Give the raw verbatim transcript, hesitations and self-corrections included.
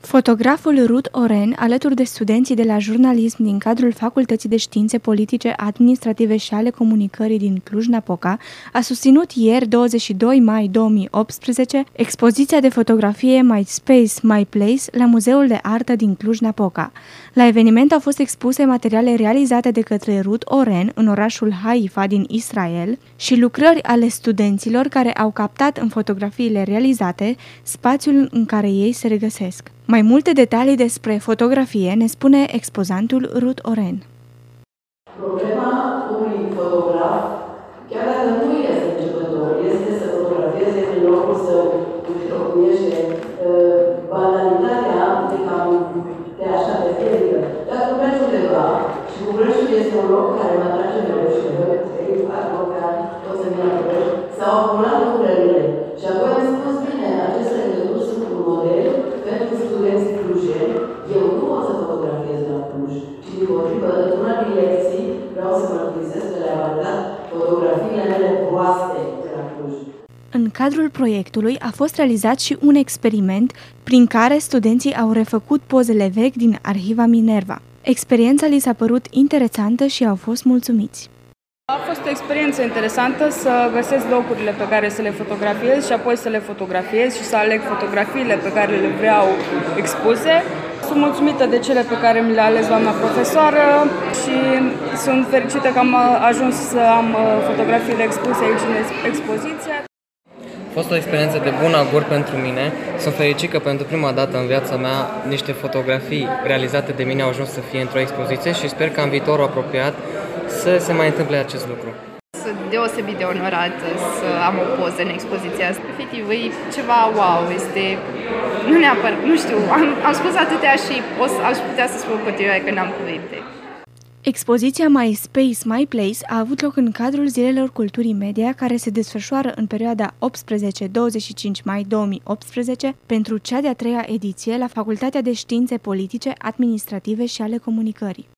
Fotograful Ruth Oren, alături de studenții de la jurnalism din cadrul Facultății de Științe Politice, Administrative și ale Comunicării din Cluj-Napoca, a susținut ieri, douăzeci și doi mai două mii optsprezece, expoziția de fotografie My Space, My Place la Muzeul de Artă din Cluj-Napoca. La eveniment au fost expuse materiale realizate de către Ruth Oren în orașul Haifa din Israel și lucrări ale studenților care au captat în fotografiile realizate spațiul în care ei se regăsesc. Mai multe detalii despre fotografie ne spune expozantul Ruth Oren. Problema unui fotograf, chiar dacă nu este începător, este să fotografieze în locul său, întâlnește uh, banalitatea de cam de așa de fierică. Dacă mergi undeva și Bucureștiul este un loc care mă atrage mereu și mereu, e un loc care pot să vină la București, s-au acumulat lucrările. Și apoi am spus, bine, aceste legături sunt un model pentru studenții clujeni. Eu nu o să fotografiez la Cluj, ci din potrivă, într-una din lecții, vreau să mărturisesc că le-am arătat fotografiile mele proaste de la Cluj. În cadrul proiectului a fost realizat și un experiment prin care studenții au refăcut pozele vechi din arhiva Minerva. Experiența li s-a părut interesantă și au fost mulțumiți. A fost o experiență interesantă să găsesc locurile pe care să le fotografiez și apoi să le fotografiez și să aleg fotografiile pe care le vreau expuse. Sunt mulțumită de cele pe care mi le-a ales doamna profesoară și sunt fericită că am ajuns să am fotografiile expuse aici în expoziție. A fost o experiență de bun augur pentru mine. Sunt fericit că pentru prima dată în viața mea niște fotografii realizate de mine au ajuns să fie într-o expoziție și sper că în viitorul apropiat să se mai întâmple acest lucru. Sunt deosebit de onorată să am o poză în expoziția asta. Efectiv, e ceva wow, este... Nu neapărat, nu știu, am, am spus atâtea și o, aș putea să spun continuare că n-am cuvinte. Expoziția My Space, My Place a avut loc în cadrul Zilelor Culturii Media, care se desfășoară în perioada optsprezece - douăzeci și cinci mai două mii optsprezece pentru cea de-a treia ediție la Facultatea de Științe Politice, Administrative și ale Comunicării.